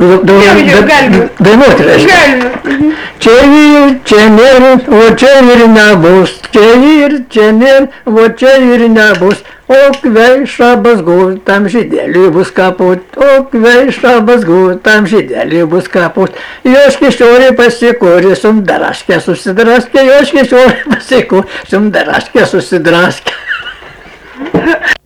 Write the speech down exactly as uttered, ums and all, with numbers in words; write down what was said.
Jau galima. Dainuoti reiškia. Galima. Čia ir čia nėra, o čia ir nebus. Čia ir čia nėra, o čia ir nebus. O kveiša bazgu, tam žydeliui bus kaput. O kveiša bazgu, tam žydeliui bus kaput. Jos kišorė pasikorė, sumdaraškė susidraskė. Jos kišorė pasikorė, sumdaraškė susidraskė.